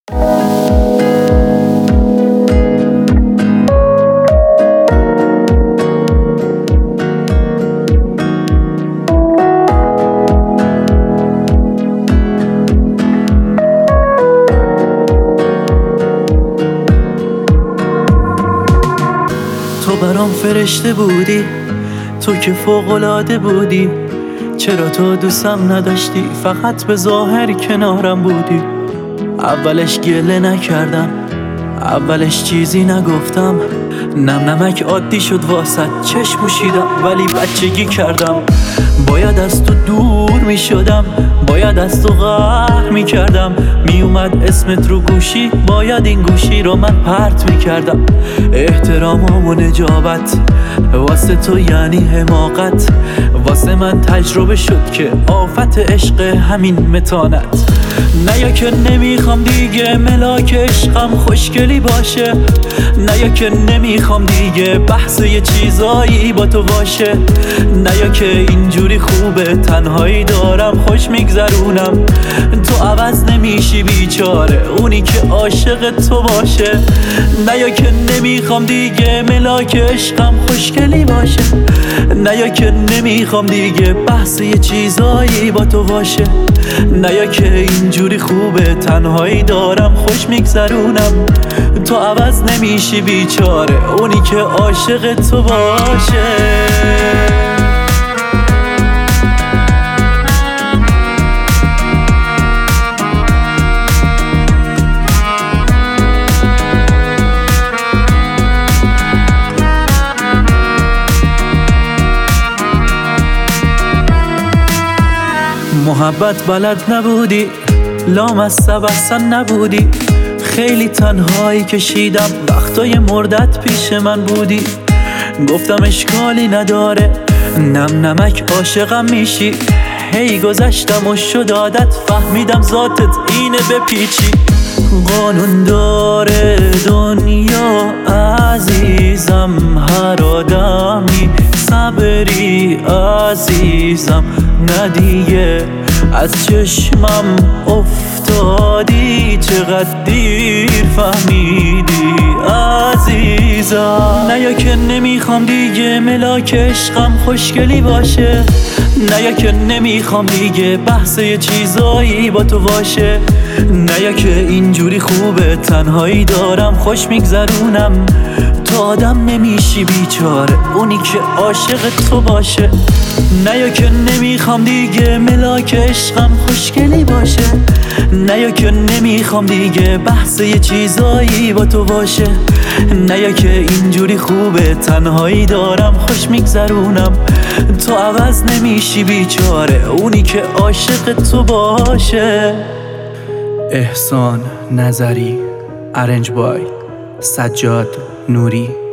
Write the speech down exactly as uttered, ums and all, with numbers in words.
تو برام فرشته بودی، تو که فوق‌العاده بودی. چرا تو دوستم نداشتی، فقط به ظاهر کنارم بودی. اولش گله نکردم، اولش چیزی نگفتم. نم نمک عادی شد واسط، چشم پوشیدم ولی بچگی کردم. باید از تو دور می شدم، باید از تو قهر می کردم. می اومد اسمت رو گوشی، باید این گوشی رو من پرت می کردم. احترام و نجابت واسه تو یعنی حماقت، واسه من تجربه شد که آفت عشق همین متانت. نه یا که نمیخوام دیگه ملاک عشقم خوشگلی باشه، نه یا که نمیخوام دیگه بحث یه چیزایی با تو باشه، نه یا که اینجوری خوبه تنهایی دارم خوش میگذرونم. تو عوض نمیشی بیچاره اونی که عاشق تو باشه، نه یا که نمیخوام دیگه ملاک عشقم خوشگلی باشه، نه یا که نمیخوام دیگه بحث یه چیزایی با تو باشه، نه یا که اینجوری خوبه تنهایی دارم خوش میگذرونم. تو عوض نمیشی بیچاره اونی که عاشق تو باشه. محبت بلد نبودی، لامصب اصلا نبودی. خیلی تنهایی کشیدم وقتای مردت پیش من بودی. گفتم اشکالی نداره نم نمک عاشقم میشی. هی گذشتم و شد عادت، فهمیدم ذاتت اینه بپیچی. قانون داره دنیا عزیزم، هر آدمی صبری عزیزم. نه دیگه از چشمم افتادی، چقدر دیر فهمیدی عزیزم. نه یا که نمیخوام دیگه ملاک عشقم خوشگلی باشه، نه یا که نمیخوام دیگه بحث یه چیزایی با تو باشه، نه یا که اینجوری خوبه تنهایی دارم خوش میگذرونم. تو آدم نمیشی بیچاره اونی که عاشق تو باشه، نه یا که نمیخوام دیگه ملاک عشقم خوشگلی باشه، نه یا که نمیخوام دیگه بحث یه چیزایی با تو باشه، نه یا که اینجوری خوبه تنهایی دارم خوش میگذرونم. تو عوض نمیشی بیچاره اونی که عاشق تو باشه. احسان نظری، ارنج بای، سجاد نوری.